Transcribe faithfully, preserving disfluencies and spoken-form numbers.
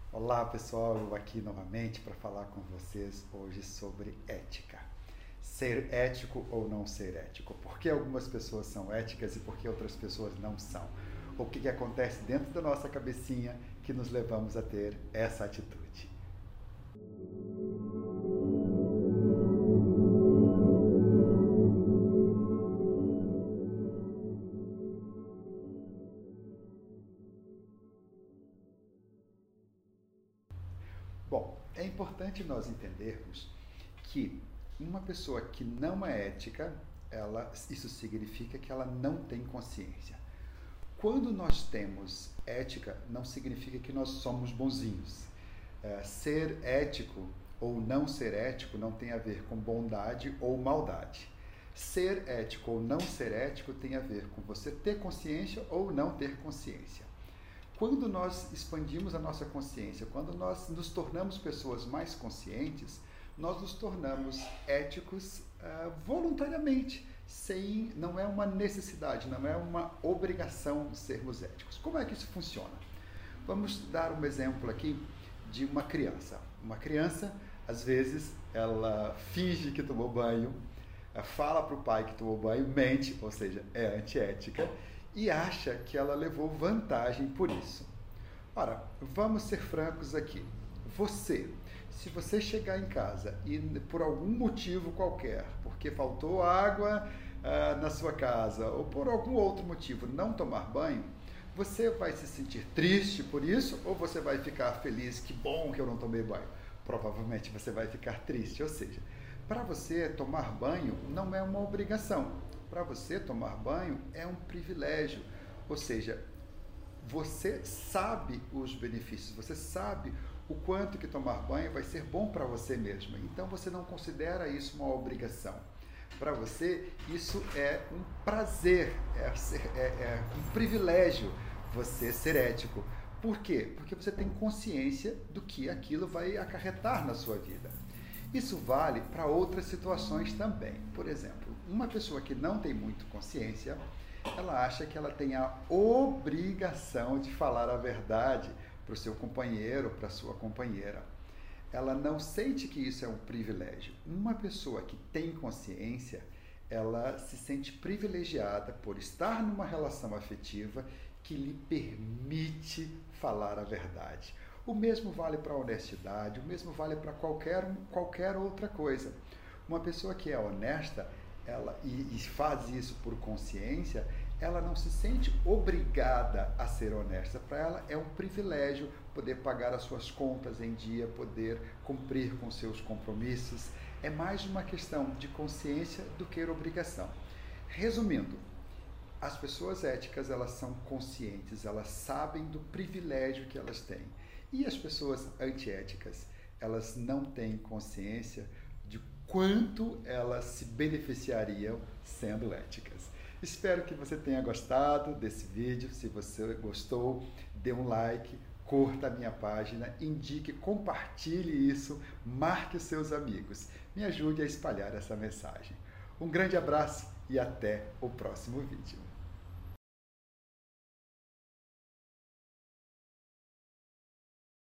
Olá pessoal, eu aqui novamente para falar com vocês hoje sobre ética. Ser ético ou não ser ético? Por que algumas pessoas são éticas e por que outras pessoas não são? O que, que acontece dentro da nossa cabecinha que nos levamos a ter essa atitude? Bom, é importante nós entendermos que uma pessoa que não é ética, ela, isso significa que ela não tem consciência. Quando nós temos ética, não significa que nós somos bonzinhos. É, ser ético ou não ser ético não tem a ver com bondade ou maldade. Ser ético ou não ser ético tem a ver com você ter consciência ou não ter consciência. Quando nós expandimos a nossa consciência, quando nós nos tornamos pessoas mais conscientes, nós nos tornamos éticos uh, voluntariamente, sem, não é uma necessidade, não é uma obrigação sermos éticos. Como é que isso funciona? Vamos dar um exemplo aqui de uma criança. Uma criança, às vezes, ela finge que tomou banho, fala para o pai que tomou banho, mente, ou seja, é antiética, e acha que ela levou vantagem por isso. Ora, vamos ser francos aqui. Você, se você chegar em casa e por algum motivo qualquer, porque faltou água ah, na sua casa ou por algum outro motivo não tomar banho, você vai se sentir triste por isso ou você vai ficar feliz, que bom que eu não tomei banho? Provavelmente você vai ficar triste, ou seja, para você tomar banho não é uma obrigação. Para você tomar banho é um privilégio, ou seja, você sabe os benefícios, você sabe o quanto que tomar banho vai ser bom para você mesmo, então você não considera isso uma obrigação. Para você isso é um prazer, é, é, é um privilégio você ser ético. Por quê? Porque você tem consciência do que aquilo vai acarretar na sua vida. Isso vale para outras situações também. Por exemplo, uma pessoa que não tem muito consciência, ela acha que ela tem a obrigação de falar a verdade para o seu companheiro, para a sua companheira. Ela não sente que isso é um privilégio. Uma pessoa que tem consciência, ela se sente privilegiada por estar numa relação afetiva que lhe permite falar a verdade. O mesmo vale para a honestidade, o mesmo vale para qualquer, qualquer outra coisa. Uma pessoa que é honesta ela, e, e faz isso por consciência, ela não se sente obrigada a ser honesta. Para ela é um privilégio poder pagar as suas contas em dia, poder cumprir com seus compromissos. É mais uma questão de consciência do que obrigação. Resumindo, as pessoas éticas, elas são conscientes, elas sabem do privilégio que elas têm. E as pessoas antiéticas, elas não têm consciência de quanto elas se beneficiariam sendo éticas. Espero que você tenha gostado desse vídeo. Se você gostou, dê um like, curta a minha página, indique, compartilhe isso, marque os seus amigos. Me ajude a espalhar essa mensagem. Um grande abraço e até o próximo vídeo.